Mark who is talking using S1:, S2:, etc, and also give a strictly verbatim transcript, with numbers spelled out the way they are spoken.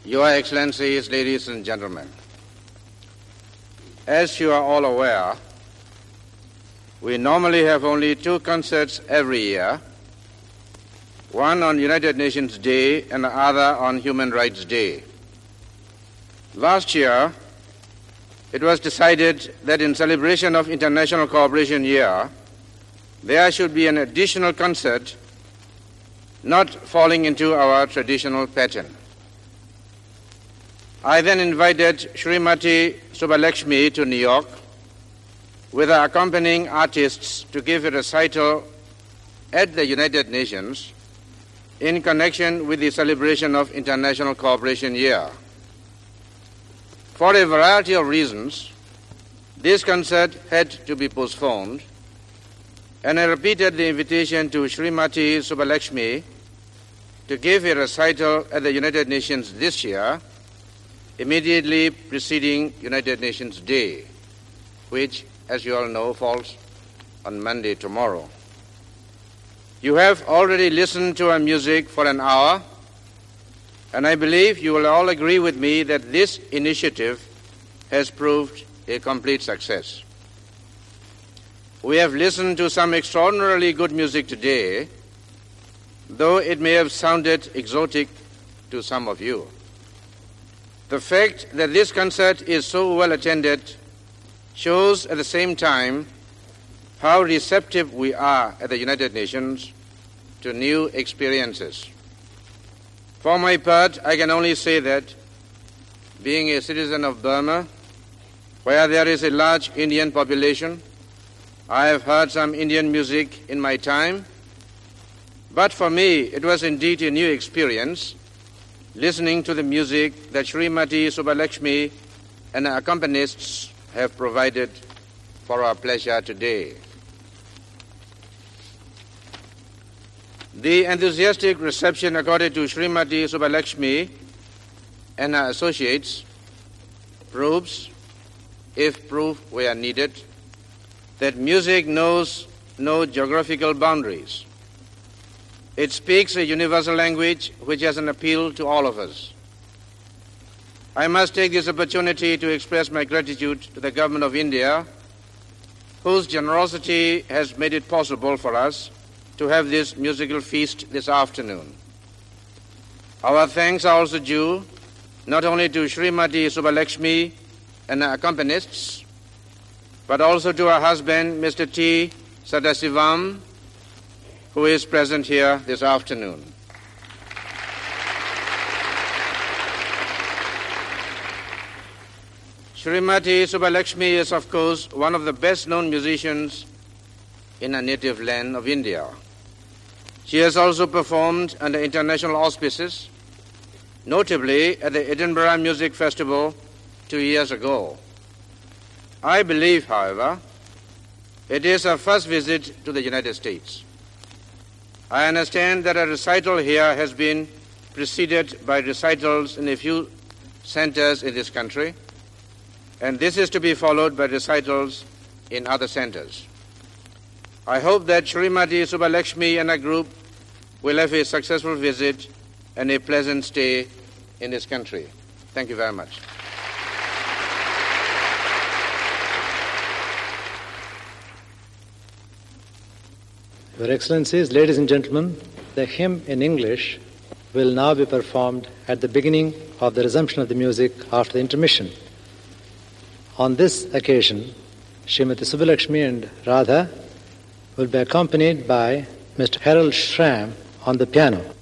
S1: Your Excellencies, ladies and gentlemen, as you are all aware, we normally have only two concerts every year, one on United Nations Day and the other on Human Rights Day. Last year, it was decided that in celebration of International Cooperation Year, there should be an additional concert not falling into our traditional pattern. I then invited Srimati Subbalakshmi to New York with her accompanying artists to give a recital at the United Nations in connection with the celebration of International Cooperation Year. For a variety of reasons, this concert had to be postponed, and I repeated the invitation to Srimati Subbalakshmi to give a recital at the United Nations this year, immediately preceding United Nations Day, which, as you all know, falls on Monday tomorrow. You have already listened to our music for an hour, and I believe you will all agree with me that this initiative has proved a complete success. We have listened to some extraordinarily good music today, though it may have sounded exotic to some of you. The fact that this concert is so well attended shows at the same time how receptive we are at the United Nations to new experiences. For my part, I can only say that, being a citizen of Burma, where there is a large Indian population, I have heard some Indian music in my time, but for me it was indeed a new experience listening to the music that Srimati Subbalakshmi and her accompanists have provided for our pleasure today. The enthusiastic reception accorded to Srimati Subbalakshmi and her associates proves, if proof were needed, that music knows no geographical boundaries. It speaks a universal language which has an appeal to all of us. I must take this opportunity to express my gratitude to the Government of India, whose generosity has made it possible for us to have this musical feast this afternoon. Our thanks are also due not only to Srimati Subbalakshmi and her accompanists, but also to her husband, Mister T. Sadasivam, who is present here this afternoon. Srimati Subbalakshmi is, of course, one of the best-known musicians in her native land of India. She has also performed under international auspices, notably at the Edinburgh Music Festival two years ago. I believe, however, it is her first visit to the United States. I understand that a recital here has been preceded by recitals in a few centers in this country, and this is to be followed by recitals in other centers. I hope that Srimati Subbalakshmi and her group will have a successful visit and a pleasant stay in this country. Thank you very much.
S2: Your Excellencies, ladies and gentlemen, the hymn in English will now be performed at the beginning of the resumption of the music after the intermission. On this occasion, Srimati Subbalakshmi and Radha will be accompanied by Mister Harold Schramm on the piano.